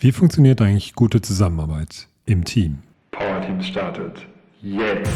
Wie funktioniert eigentlich gute Zusammenarbeit im Team? Powerteam startet jetzt.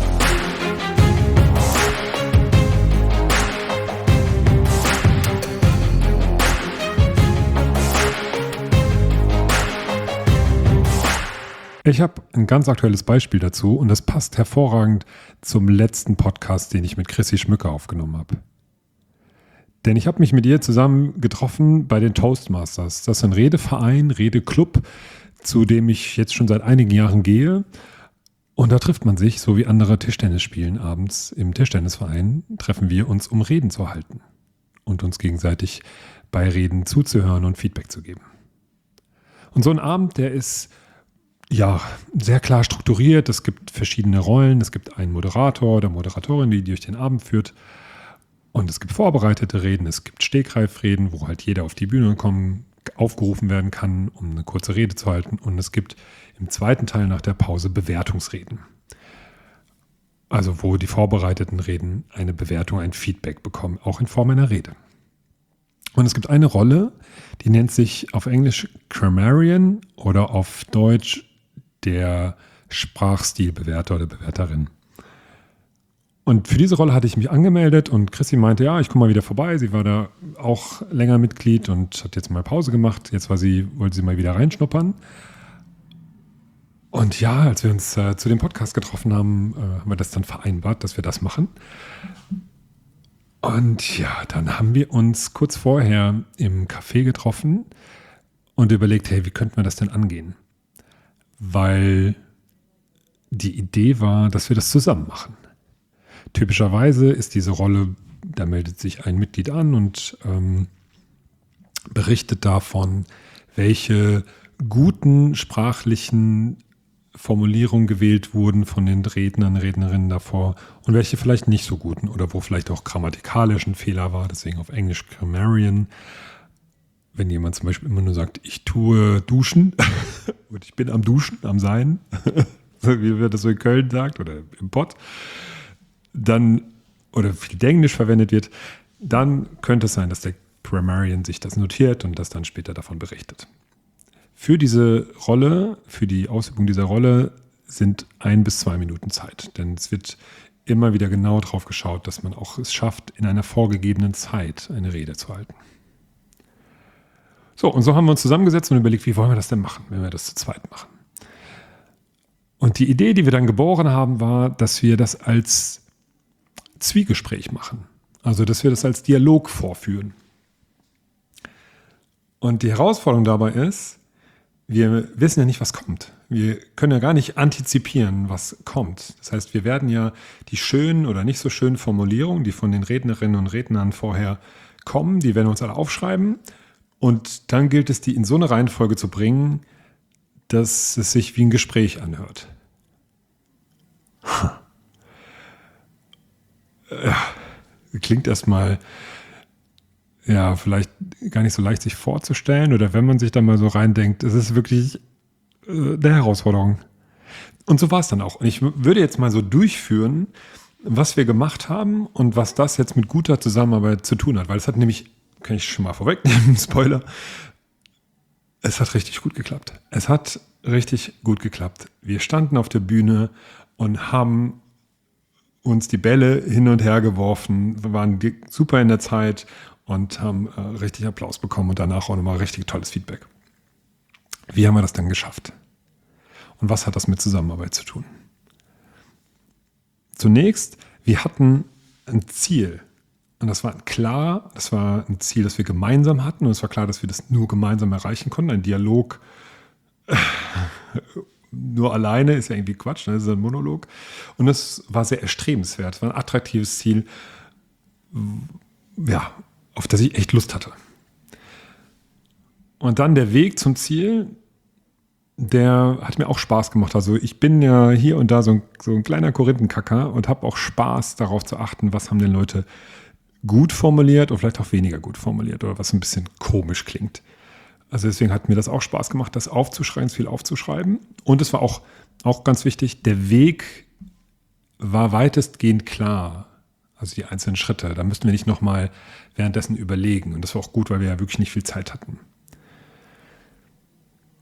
Ich habe ein ganz aktuelles Beispiel dazu und das passt hervorragend zum letzten Podcast, den ich mit Chrissy Schmücker aufgenommen habe. Denn ich habe mich mit ihr zusammen getroffen bei den Toastmasters. Das ist ein Redeverein, Redeclub, zu dem ich jetzt schon seit einigen Jahren gehe. Und da trifft man sich, so wie andere Tischtennis spielen abends im Tischtennisverein, treffen wir uns, um Reden zu halten und uns gegenseitig bei Reden zuzuhören und Feedback zu geben. Und so ein Abend, der ist ja sehr klar strukturiert. Es gibt verschiedene Rollen. Es gibt einen Moderator oder Moderatorin, die durch den Abend führt. Und es gibt vorbereitete Reden, es gibt Stegreifreden, wo halt jeder auf die Bühne aufgerufen werden kann, um eine kurze Rede zu halten. Und es gibt im zweiten Teil nach der Pause Bewertungsreden. Also wo die vorbereiteten Reden eine Bewertung, ein Feedback bekommen, auch in Form einer Rede. Und es gibt eine Rolle, die nennt sich auf Englisch Grammarian oder auf Deutsch der Sprachstilbewerter oder Bewerterin. Und für diese Rolle hatte ich mich angemeldet und Chrissy meinte, ja, ich komme mal wieder vorbei. Sie war da auch länger Mitglied und hat jetzt mal Pause gemacht. Jetzt wollte sie mal wieder reinschnuppern. Und ja, als wir uns zu dem Podcast getroffen haben, haben wir das dann vereinbart, dass wir das machen. Und ja, dann haben wir uns kurz vorher im Café getroffen und überlegt, hey, wie könnten wir das denn angehen? Weil die Idee war, dass wir das zusammen machen. Typischerweise ist diese Rolle, da meldet sich ein Mitglied an und berichtet davon, welche guten sprachlichen Formulierungen gewählt wurden von den Rednern, Rednerinnen davor und welche vielleicht nicht so guten oder wo vielleicht auch grammatikalisch ein Fehler war, deswegen auf Englisch Grammarian. Wenn jemand zum Beispiel immer nur sagt, ich tue duschen und ich bin am Duschen, am Sein, wie wir das so in Köln sagt oder im Pott, dann, oder viel Englisch verwendet wird, dann könnte es sein, dass der Grammarian sich das notiert und das dann später davon berichtet. Für diese Rolle, für die Ausübung dieser Rolle sind 1 bis 2 Minuten Zeit. Denn es wird immer wieder genau drauf geschaut, dass man auch es schafft, in einer vorgegebenen Zeit eine Rede zu halten. So, und so haben wir uns zusammengesetzt und überlegt, wie wollen wir das denn machen, wenn wir das zu zweit machen. Und die Idee, die wir dann geboren haben, war, dass wir das als Zwiegespräch machen. Also, dass wir das als Dialog vorführen. Und die Herausforderung dabei ist, wir wissen ja nicht, was kommt. Wir können ja gar nicht antizipieren, was kommt. Das heißt, wir werden ja die schönen oder nicht so schönen Formulierungen, die von den Rednerinnen und Rednern vorher kommen, die werden wir uns alle aufschreiben. Und dann gilt es, die in so eine Reihenfolge zu bringen, dass es sich wie ein Gespräch anhört. Ja, klingt erstmal ja vielleicht gar nicht so leicht sich vorzustellen oder wenn man sich da mal so reindenkt, es ist wirklich eine Herausforderung. Und so war es dann auch. Und ich würde jetzt mal so durchführen, was wir gemacht haben und was das jetzt mit guter Zusammenarbeit zu tun hat. Weil es hat nämlich, kann ich schon mal vorwegnehmen, Spoiler, es hat richtig gut geklappt. Es hat richtig gut geklappt. Wir standen auf der Bühne und haben uns die Bälle hin und her geworfen. Wir waren super in der Zeit und haben richtig Applaus bekommen und danach auch nochmal richtig tolles Feedback. Wie haben wir das dann geschafft? Und was hat das mit Zusammenarbeit zu tun? Zunächst, wir hatten ein Ziel. Und das war ein Ziel, das wir gemeinsam hatten. Und es war klar, dass wir das nur gemeinsam erreichen konnten. Ein Dialog nur alleine ist ja irgendwie Quatsch, ne? Das ist ein Monolog. Und das war sehr erstrebenswert. Es war ein attraktives Ziel, ja, auf das ich echt Lust hatte. Und dann der Weg zum Ziel, der hat mir auch Spaß gemacht. Also ich bin ja hier und da so ein kleiner Korinthenkacker und habe auch Spaß darauf zu achten, was haben denn Leute gut formuliert und vielleicht auch weniger gut formuliert oder was ein bisschen komisch klingt. Also deswegen hat mir das auch Spaß gemacht, das aufzuschreiben, viel aufzuschreiben. Und es war auch ganz wichtig, der Weg war weitestgehend klar. Also die einzelnen Schritte. Da müssten wir nicht nochmal währenddessen überlegen. Und das war auch gut, weil wir ja wirklich nicht viel Zeit hatten.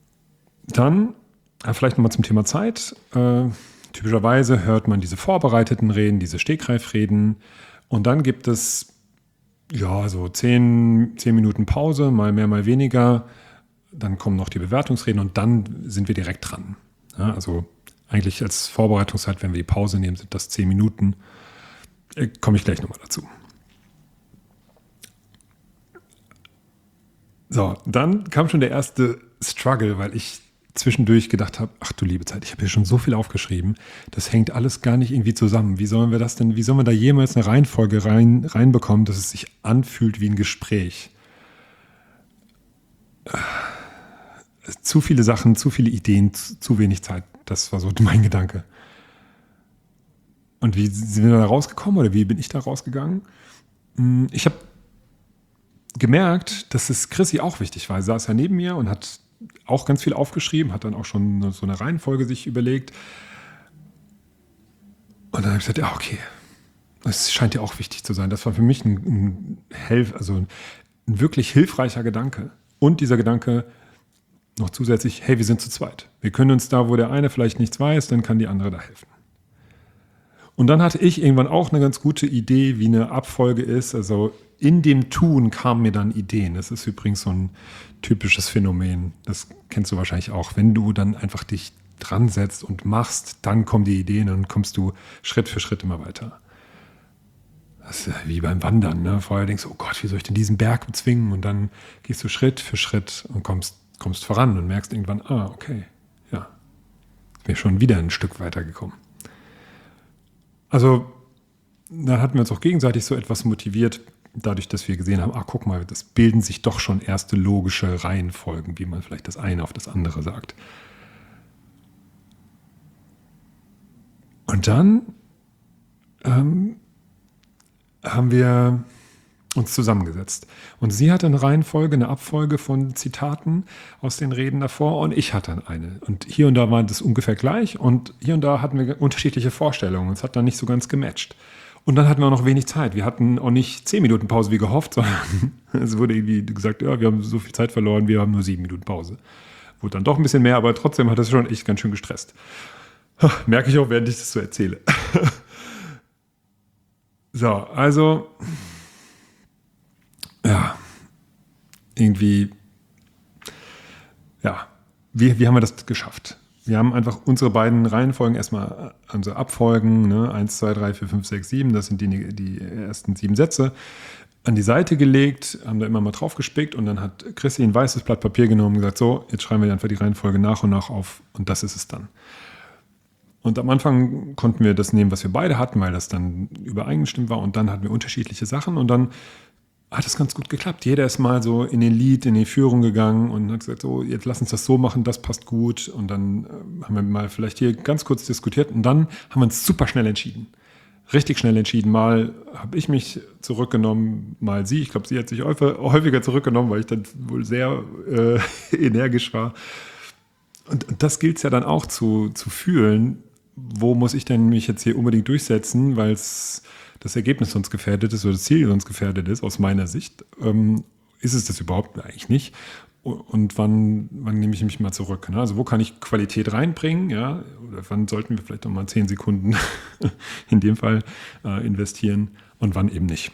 Dann, vielleicht nochmal zum Thema Zeit. Typischerweise hört man diese vorbereiteten Reden, diese Stegreifreden. Und dann gibt es so 10 Minuten Pause, mal mehr, mal weniger. Dann kommen noch die Bewertungsreden und dann sind wir direkt dran. Ja, also eigentlich als Vorbereitungszeit, wenn wir die Pause nehmen, sind das 10 Minuten. Komme ich gleich nochmal dazu. So, dann kam schon der erste Struggle, weil ich zwischendurch gedacht habe, ach du liebe Zeit, ich habe hier schon so viel aufgeschrieben, das hängt alles gar nicht irgendwie zusammen. Wie sollen wir da jemals eine Reihenfolge reinbekommen, dass es sich anfühlt wie ein Gespräch? Zu viele Sachen, zu viele Ideen, zu wenig Zeit. Das war so mein Gedanke. Und wie sind wir da rausgekommen oder wie bin ich da rausgegangen? Ich habe gemerkt, dass es Chrissy auch wichtig war. Sie saß ja neben mir und hat auch ganz viel aufgeschrieben, hat dann auch schon so eine Reihenfolge sich überlegt. Und dann habe ich gesagt, ja, okay, das scheint ja auch wichtig zu sein. Das war für mich ein wirklich hilfreicher Gedanke. Und dieser Gedanke noch zusätzlich, hey, wir sind zu zweit. Wir können uns da, wo der eine vielleicht nichts weiß, dann kann die andere da helfen. Und dann hatte ich irgendwann auch eine ganz gute Idee, wie eine Abfolge ist. Also in dem Tun kamen mir dann Ideen. Das ist übrigens so ein typisches Phänomen. Das kennst du wahrscheinlich auch. Wenn du dann einfach dich dran setzt und machst, dann kommen die Ideen und dann kommst du Schritt für Schritt immer weiter. Das ist ja wie beim Wandern. Ne? Vorher denkst du, oh Gott, wie soll ich denn diesen Berg bezwingen? Und dann gehst du Schritt für Schritt und kommst voran und merkst irgendwann, okay, ja, bin schon wieder ein Stück weitergekommen. Also da hatten wir uns auch gegenseitig so etwas motiviert, dadurch, dass wir gesehen haben, guck mal, das bilden sich doch schon erste logische Reihenfolgen, wie man vielleicht das eine auf das andere sagt. Und dann haben wir uns zusammengesetzt. Und sie hatte eine Reihenfolge, eine Abfolge von Zitaten aus den Reden davor und ich hatte eine. Und hier und da war das ungefähr gleich und hier und da hatten wir unterschiedliche Vorstellungen. Es hat dann nicht so ganz gematcht. Und dann hatten wir auch noch wenig Zeit. Wir hatten auch nicht 10 Minuten Pause wie gehofft, sondern es wurde irgendwie gesagt, ja, wir haben so viel Zeit verloren, wir haben nur 7 Minuten Pause. Wurde dann doch ein bisschen mehr, aber trotzdem hat das schon echt ganz schön gestresst. Merke ich auch, während ich das so erzähle. So, also ja, irgendwie, ja, wie haben wir das geschafft? Wir haben einfach unsere beiden Reihenfolgen erstmal, also Abfolgen, 1, 2, 3, 4, 5, 6, 7, das sind die ersten 7 Sätze, an die Seite gelegt, haben da immer mal drauf gespickt und dann hat Chrissy ein weißes Blatt Papier genommen und gesagt, so, jetzt schreiben wir einfach die Reihenfolge nach und nach auf und das ist es dann. Und am Anfang konnten wir das nehmen, was wir beide hatten, weil das dann übereingestimmt war und dann hatten wir unterschiedliche Sachen und dann hat es ganz gut geklappt. Jeder ist mal so in den Lead, in die Führung gegangen und hat gesagt, so, jetzt lass uns das so machen, das passt gut. Und dann haben wir mal vielleicht hier ganz kurz diskutiert und dann haben wir uns super schnell entschieden. Richtig schnell entschieden. Mal habe ich mich zurückgenommen, mal sie. Ich glaube, sie hat sich häufiger zurückgenommen, weil ich dann wohl sehr energisch war. Und das gilt es ja dann auch zu fühlen. Wo muss ich denn mich jetzt hier unbedingt durchsetzen, weil es das Ergebnis sonst gefährdet ist oder das Ziel sonst gefährdet ist, aus meiner Sicht, ist es das überhaupt eigentlich nicht. Und wann nehme ich mich mal zurück? Ne? Also wo kann ich Qualität reinbringen? Ja? Oder wann sollten wir vielleicht noch mal 10 Sekunden in dem Fall investieren und wann eben nicht?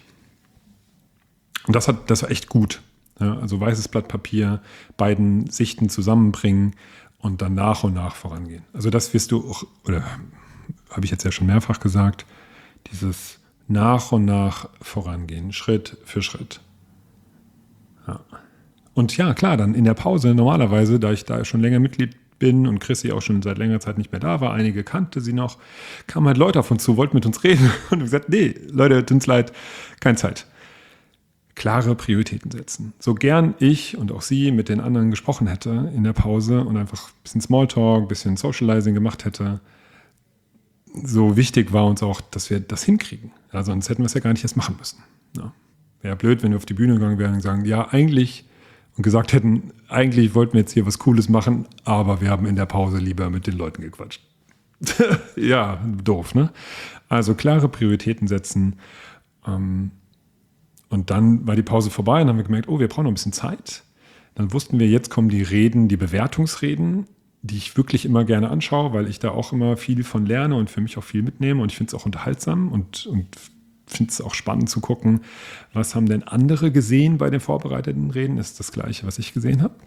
Und das war echt gut. Ja? Also weißes Blatt Papier, beiden Sichten zusammenbringen und dann nach und nach vorangehen. Also das wirst du auch, oder habe ich jetzt ja schon mehrfach gesagt, dieses nach und nach vorangehen, Schritt für Schritt. Ja. Und ja, klar, dann in der Pause normalerweise, da ich da schon länger Mitglied bin und Chrissy auch schon seit längerer Zeit nicht mehr da war, einige kannte sie noch, kamen halt Leute auf uns zu, wollten mit uns reden und haben gesagt, nee, Leute, tut uns leid, keine Zeit. Klare Prioritäten setzen. So gern ich und auch sie mit den anderen gesprochen hätte in der Pause und einfach ein bisschen Smalltalk, ein bisschen Socializing gemacht hätte, so wichtig war uns auch, dass wir das hinkriegen. Ja, sonst hätten wir es ja gar nicht erst machen müssen. Ja. Wäre blöd, wenn wir auf die Bühne gegangen wären und sagen, ja, eigentlich, und gesagt hätten, eigentlich wollten wir jetzt hier was Cooles machen, aber wir haben in der Pause lieber mit den Leuten gequatscht. Ja, doof, ne? Also klare Prioritäten setzen. Und dann war die Pause vorbei und haben wir gemerkt, wir brauchen noch ein bisschen Zeit. Dann wussten wir, jetzt kommen die Reden, die Bewertungsreden. die ich wirklich immer gerne anschaue, weil ich da auch immer viel von lerne und für mich auch viel mitnehme. Und ich finde es auch unterhaltsam und finde es auch spannend zu gucken, was haben denn andere gesehen bei den vorbereiteten Reden? Ist das Gleiche, was ich gesehen habe?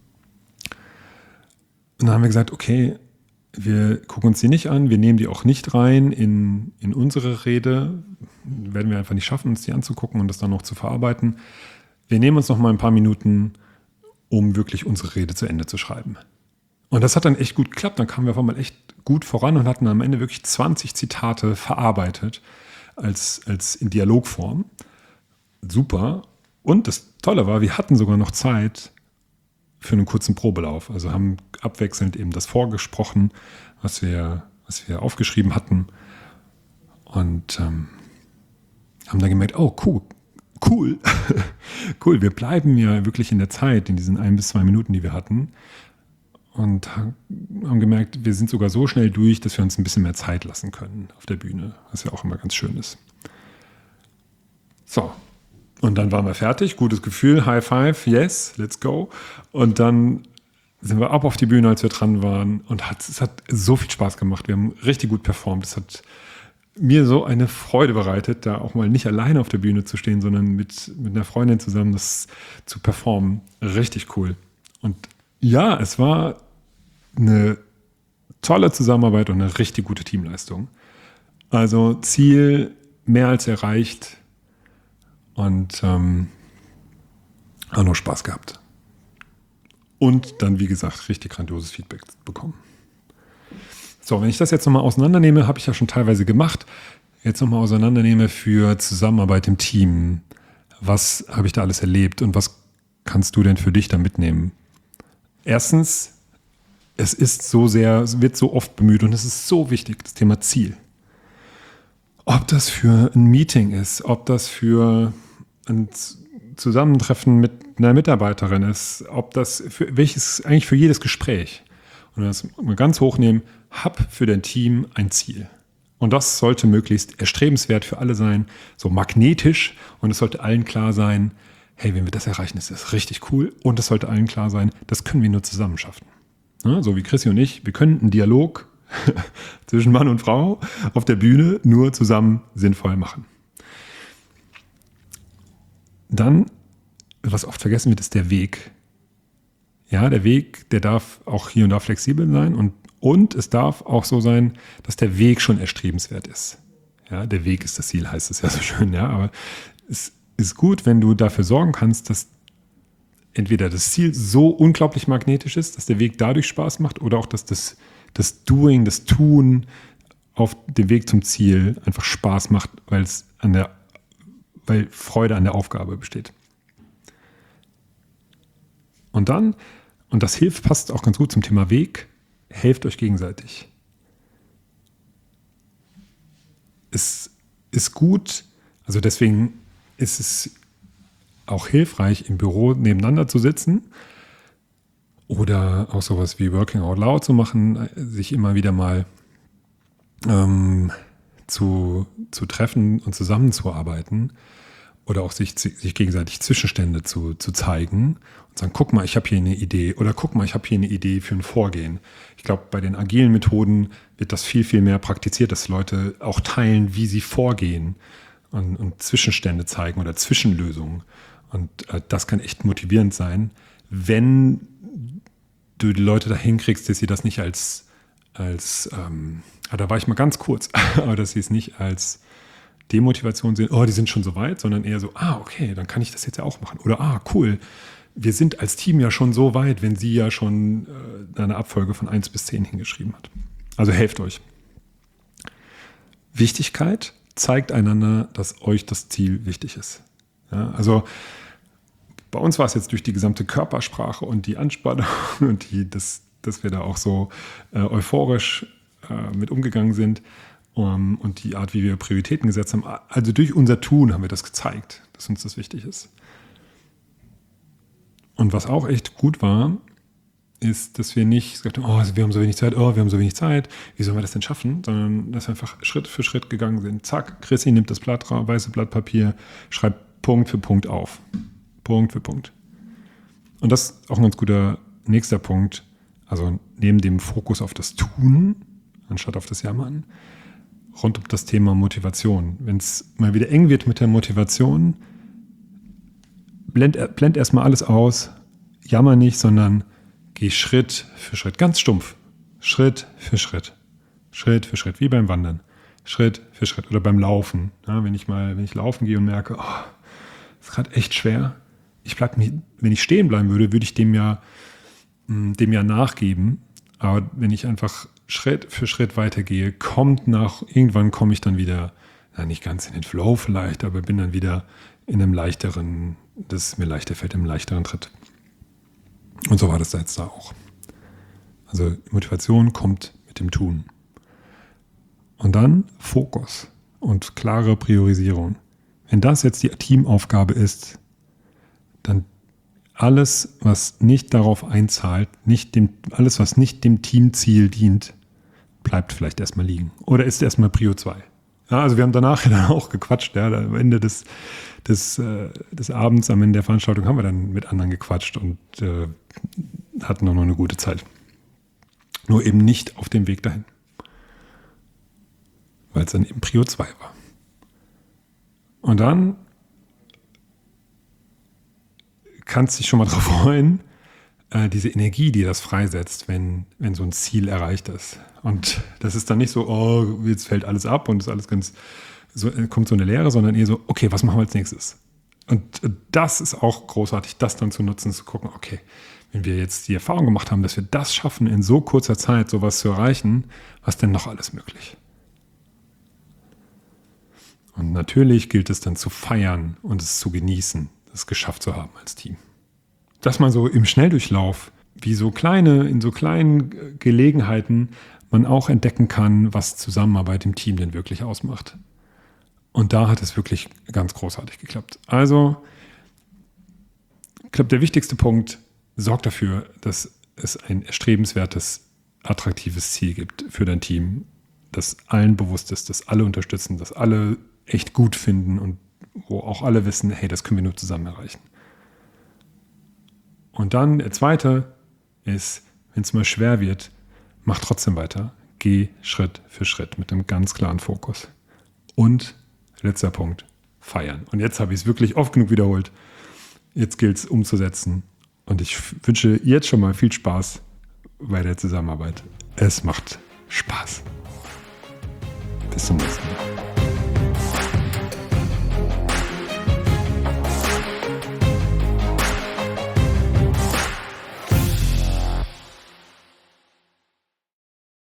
Und dann haben wir gesagt, okay, wir gucken uns die nicht an, wir nehmen die auch nicht rein in unsere Rede. Werden wir einfach nicht schaffen, uns die anzugucken und das dann noch zu verarbeiten. Wir nehmen uns noch mal ein paar Minuten, um wirklich unsere Rede zu Ende zu schreiben. Und das hat dann echt gut geklappt. Dann kamen wir auf einmal echt gut voran und hatten am Ende wirklich 20 Zitate verarbeitet als in Dialogform. Super. Und das Tolle war, wir hatten sogar noch Zeit für einen kurzen Probelauf. Also haben abwechselnd eben das vorgesprochen, was wir aufgeschrieben hatten. Und haben dann gemerkt, oh cool, cool, wir bleiben ja wirklich in der Zeit, in diesen 1 bis 2 Minuten, die wir hatten. Und haben gemerkt, wir sind sogar so schnell durch, dass wir uns ein bisschen mehr Zeit lassen können auf der Bühne, was ja auch immer ganz schön ist. So, und dann waren wir fertig, gutes Gefühl, High Five, yes, let's go. Und dann sind wir ab auf die Bühne, als wir dran waren. Und es hat so viel Spaß gemacht, wir haben richtig gut performt. Es hat mir so eine Freude bereitet, da auch mal nicht alleine auf der Bühne zu stehen, sondern mit einer Freundin zusammen das zu performen. Richtig cool. Und ja, es war eine tolle Zusammenarbeit und eine richtig gute Teamleistung. Also Ziel mehr als erreicht und auch noch Spaß gehabt. Und dann, wie gesagt, richtig grandioses Feedback bekommen. So, wenn ich das jetzt nochmal auseinandernehme, habe ich ja schon teilweise gemacht, jetzt nochmal auseinandernehme für Zusammenarbeit im Team. Was habe ich da alles erlebt und was kannst du denn für dich da mitnehmen? Erstens, es wird so oft bemüht und es ist so wichtig, das Thema Ziel. Ob das für ein Meeting ist, ob das für ein Zusammentreffen mit einer Mitarbeiterin ist, ob das eigentlich für jedes Gespräch. Und das mal ganz hochnehmen, hab für dein Team ein Ziel. Und das sollte möglichst erstrebenswert für alle sein, so magnetisch. Und es sollte allen klar sein, hey, wenn wir das erreichen, ist das richtig cool. Und es sollte allen klar sein, das können wir nur zusammen schaffen. Ja, so wie Chrissy und ich, wir können einen Dialog zwischen Mann und Frau auf der Bühne nur zusammen sinnvoll machen. Dann, was oft vergessen wird, ist der Weg. Ja, der Weg, der darf auch hier und da flexibel sein und es darf auch so sein, dass der Weg schon erstrebenswert ist. Ja, der Weg ist das Ziel, heißt es ja so schön, ja, aber es ist gut, wenn du dafür sorgen kannst, dass entweder das Ziel so unglaublich magnetisch ist, dass der Weg dadurch Spaß macht oder auch, dass das Doing, das Tun auf dem Weg zum Ziel einfach Spaß macht, weil Freude an der Aufgabe besteht. Und dann, und das passt auch ganz gut zum Thema Weg, helft euch gegenseitig. Es ist gut, also deswegen ist es auch hilfreich, im Büro nebeneinander zu sitzen oder auch sowas wie Working Out Loud zu machen, sich immer wieder mal zu treffen und zusammenzuarbeiten oder auch sich gegenseitig Zwischenstände zu zeigen und sagen, guck mal, ich habe hier eine Idee oder guck mal, ich habe hier eine Idee für ein Vorgehen. Ich glaube, bei den agilen Methoden wird das viel, viel mehr praktiziert, dass Leute auch teilen, wie sie vorgehen und Zwischenstände zeigen oder Zwischenlösungen. Und das kann echt motivierend sein, wenn du die Leute dahin kriegst, dass sie das nicht da war ich mal ganz kurz, aber dass sie es nicht als Demotivation sehen, oh, die sind schon so weit, sondern eher so, okay, dann kann ich das jetzt ja auch machen. Oder, cool, wir sind als Team ja schon so weit, wenn sie ja schon eine Abfolge von 1 bis 10 hingeschrieben hat. Also helft euch. Wichtigkeit, zeigt einander, dass euch das Ziel wichtig ist. Ja, also bei uns war es jetzt durch die gesamte Körpersprache und die Anspannung und dass wir da auch so euphorisch mit umgegangen sind und die Art, wie wir Prioritäten gesetzt haben. Also durch unser Tun haben wir das gezeigt, dass uns das wichtig ist. Und was auch echt gut war, ist, dass wir nicht gesagt haben, wir haben so wenig Zeit, wie sollen wir das denn schaffen? Sondern dass wir einfach Schritt für Schritt gegangen sind. Zack, Chrissy nimmt das weiße Blatt Papier, schreibt Punkt für Punkt auf. Punkt für Punkt. Und das ist auch ein ganz guter nächster Punkt. Also neben dem Fokus auf das Tun, anstatt auf das Jammern, rund um das Thema Motivation. Wenn es mal wieder eng wird mit der Motivation, blend erstmal alles aus, jammer nicht, sondern geh Schritt für Schritt, ganz stumpf, Schritt für Schritt, wie beim Wandern, Schritt für Schritt oder beim Laufen. Ja, wenn ich laufen gehe und merke, ist gerade echt schwer, wenn ich stehen bleiben würde, würde ich dem ja nachgeben. Aber wenn ich einfach Schritt für Schritt weitergehe, irgendwann komme ich dann wieder, nicht ganz in den Flow vielleicht, aber bin dann wieder in einem leichteren, dass es mir leichter fällt, im leichteren Tritt. Und so war das da jetzt da auch. Also Motivation kommt mit dem Tun. Und dann Fokus und klare Priorisierung. Wenn das jetzt die Teamaufgabe ist, dann alles, was nicht darauf einzahlt, alles, was nicht dem Teamziel dient, bleibt vielleicht erstmal liegen. Oder ist erstmal Prio 2. Ja, also wir haben danach dann auch gequatscht. Ja, am Ende des Abends, am Ende der Veranstaltung haben wir dann mit anderen gequatscht und hatten auch noch eine gute Zeit. Nur eben nicht auf dem Weg dahin. Weil es dann eben Prio 2 war. Und dann kannst du dich schon mal drauf freuen, diese Energie, die das freisetzt, wenn so ein Ziel erreicht ist. Und das ist dann nicht so, jetzt fällt alles ab und ist alles kommt so eine Leere, sondern eher so, okay, was machen wir als nächstes? Und das ist auch großartig, das dann zu nutzen, zu gucken, okay, wenn wir jetzt die Erfahrung gemacht haben, dass wir das schaffen, in so kurzer Zeit sowas zu erreichen, was denn noch alles möglich? Und natürlich gilt es dann zu feiern und es zu genießen, es geschafft zu haben als Team. Dass man so im Schnelldurchlauf, in so kleinen Gelegenheiten, man auch entdecken kann, was Zusammenarbeit im Team denn wirklich ausmacht. Und da hat es wirklich ganz großartig geklappt. Also, ich glaube, der wichtigste Punkt, sorgt dafür, dass es ein erstrebenswertes, attraktives Ziel gibt für dein Team, das allen bewusst ist, das alle unterstützen, das alle echt gut finden und wo auch alle wissen, hey, das können wir nur zusammen erreichen. Und dann der zweite ist, wenn es mal schwer wird, mach trotzdem weiter. Geh Schritt für Schritt mit einem ganz klaren Fokus. Und letzter Punkt, feiern. Und jetzt habe ich es wirklich oft genug wiederholt. Jetzt gilt es umzusetzen. Und ich wünsche jetzt schon mal viel Spaß bei der Zusammenarbeit. Es macht Spaß. Bis zum nächsten Mal.